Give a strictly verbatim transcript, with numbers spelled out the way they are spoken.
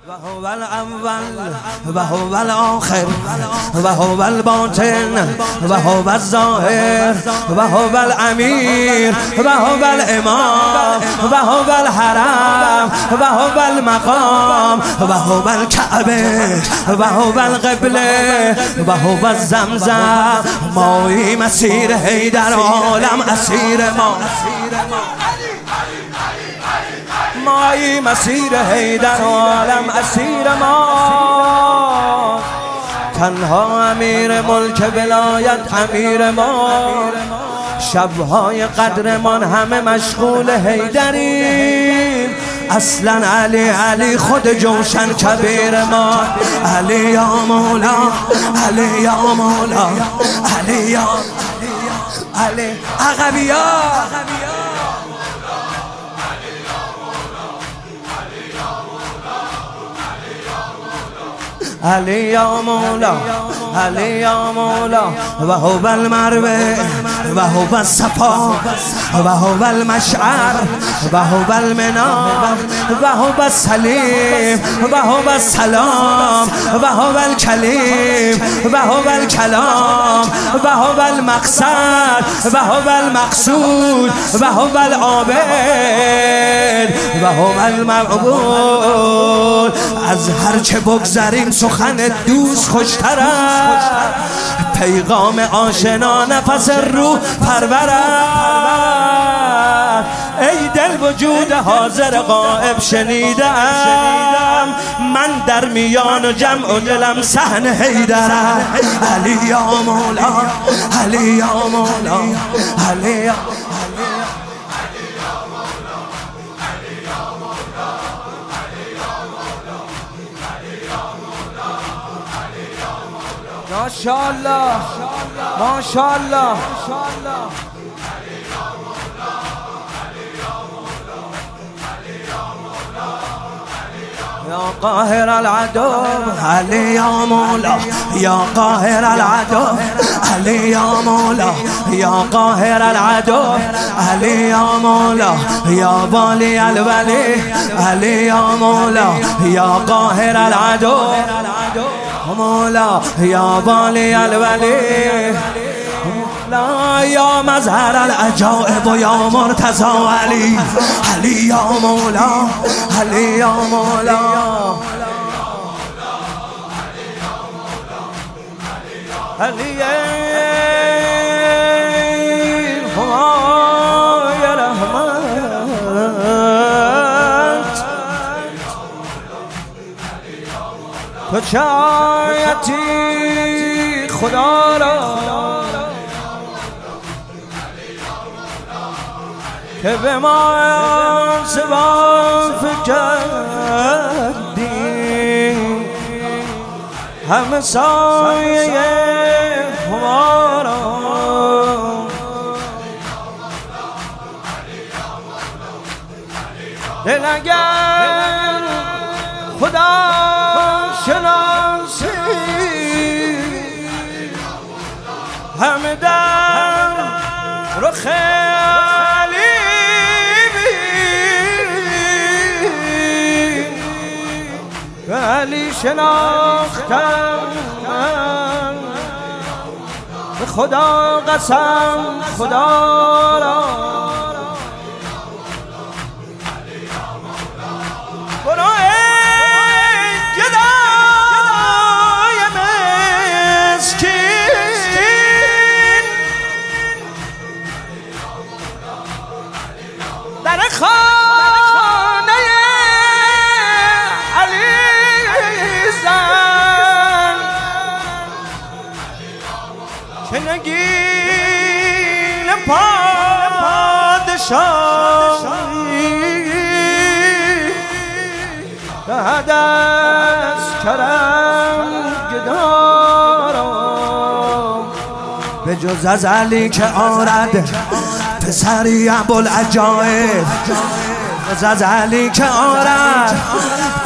وهو الأول وهو الآخر وهو الباطن وهو الظاهر وهو الأمير وهو الإمام وهو الحرم وهو المقام وهو الكعبة وهو القبلة وهو الزمزم مای مسیر حیدر عالم اسیر ما مای مسیر حیدر عالم اسیر ما تنها امیر ملک ولایت امیر ما شبهای قدرمان همه مشغول حیدریم اصلا علی علی خود جوشن کبیر ما علی یا مولا علی یا مولا علی یا علی عقبیا علی یا مولا علی یا مولا وهو المروه وهو الصفا وهو المشعر وهو المنار وهو السلیم وهو السلام وهو الکلیم وهو الکلام وهو المقصد وهو المقصود وهو العابد وهو المعبود. از هر چه بگذریم سخن دوست خوشتر است، پیغام آشنا نفس روح پرور است. ای دل وجود حاضر غائب شنیدم، من در میان جمع و دلم صحن حیدرم. علی یا مولا علی یا مولا علی یا ماشاءالله ماشاءالله یا قاهر العدو علی یا مولا یا قاهر العدو علی یا مولا یا قاهر العدو علی یا مولا یا والی الولی علی یا مولا یا قاهر العدو مولا یا والی الولی لا یا مظهر العجائب و یا مرتضی علی علی یا مولا علی یا مولا علی یا رحمت تو چایتی خدا را که به ما سواف کردی، همه سایه ما را دل اگر خدا شناسی همه در رخ علی شناختم به خدا قسم خدا را برو ای گدای مسکین در خانه علی که نگین پادشاهی بعد از کرم گدارم به جز از علی که آرد پسری ابوالعجایب، به جز از علی که آرد